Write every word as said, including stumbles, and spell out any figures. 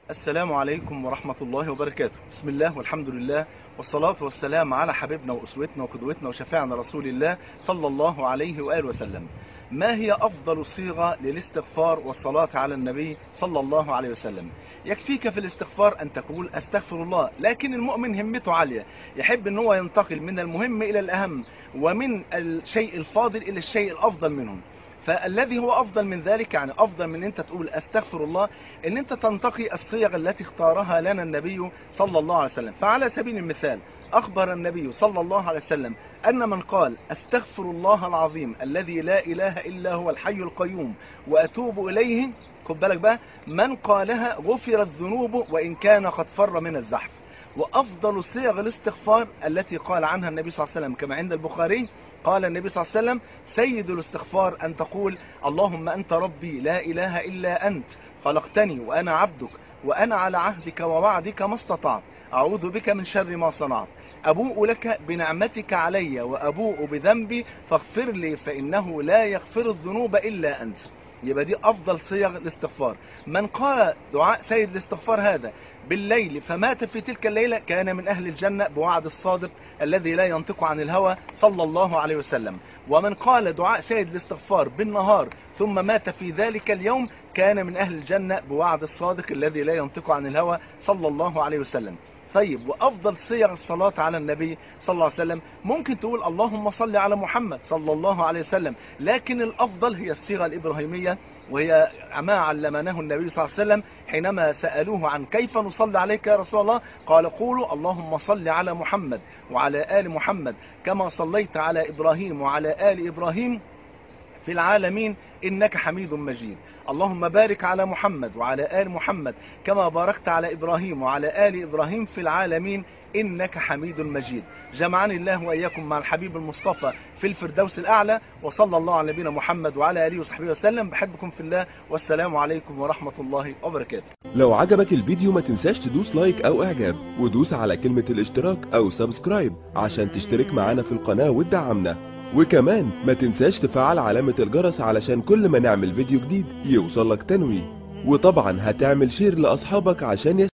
السلام عليكم ورحمة الله وبركاته. بسم الله والحمد لله والصلاة والسلام على حبيبنا وأسوتنا وقدوتنا وشفيعنا رسول الله صلى الله عليه وآله وسلم. ما هي أفضل صيغة للاستغفار والصلاة على النبي صلى الله عليه وسلم؟ يكفيك في الاستغفار أن تقول أستغفر الله، لكن المؤمن همته عالية، يحب أن هو ينتقل من المهم إلى الأهم ومن الشيء الفاضل إلى الشيء الأفضل منهم. فالذي هو أفضل من ذلك، يعني أفضل من أنت تقول أستغفر الله، أن أنت تنتقي الصيغ التي اختارها لنا النبي صلى الله عليه وسلم. فعلى سبيل المثال أخبر النبي صلى الله عليه وسلم أن من قال أستغفر الله العظيم الذي لا إله إلا هو الحي القيوم وأتوب إليه، خد بالك بقى، من قالها غفرت ذنوبه وإن كان قد فر من الزحف. وأفضل صيغ الاستغفار التي قال عنها النبي صلى الله عليه وسلم كما عند البخاري، قال النبي صلى الله عليه وسلم سيد الاستغفار أن تقول اللهم أنت ربي لا إله إلا أنت خلقتني وأنا عبدك وأنا على عهدك ووعدك ما استطعت، أعوذ بك من شر ما صنعت، أبوء لك بنعمتك علي وأبوء بذنبي فاغفر لي فإنه لا يغفر الذنوب إلا أنت. يبقى دي أفضل صيغ الاستغفار. من قال دعاء سيد الاستغفار هذا بالليل فمات في تلك الليلة كان من أهل الجنة بوعد الصادق الذي لا ينطق عن الهوى صلى الله عليه وسلم. ومن قال دعاء سيد الاستغفار بالنهار ثم مات في ذلك اليوم كان من أهل الجنة بوعد الصادق الذي لا ينطق عن الهوى صلى الله عليه وسلم. طيب، وأفضل صيغ الصلاة على النبي صلى الله عليه وسلم ممكن تقول اللهم صل على محمد صلى الله عليه وسلم، لكن الأفضل هي الصيغة الإبراهيمية، وهي ما علمناه النبي صلى الله عليه وسلم حينما سألوه عن كيف نصلي عليك يا رسول الله، قال قولوا اللهم صل على محمد وعلى آل محمد كما صليت على إبراهيم وعلى آل إبراهيم في العالمين إنك حميد مجيد، اللهم بارك على محمد وعلى آل محمد كما باركت على إبراهيم وعلى آل إبراهيم في العالمين إنك حميد مجيد. جمعني الله وإياكم مع الحبيب المصطفى في الفردوس الأعلى، وصلى الله على نبينا محمد وعلى آله وصحبه وسلم. بحبكم في الله، والسلام عليكم ورحمة الله وبركاته. لو عجبك الفيديو ما تنساش تدوس لايك أو إعجاب، ودوس على كلمة الاشتراك أو سبسكرايب عشان تشترك معانا في القناة وتدعمنا. وكمان ما تنساش تفعل علامة الجرس علشان كل ما نعمل فيديو جديد يوصلك تنويه، وطبعا هتعمل شير لأصحابك عشان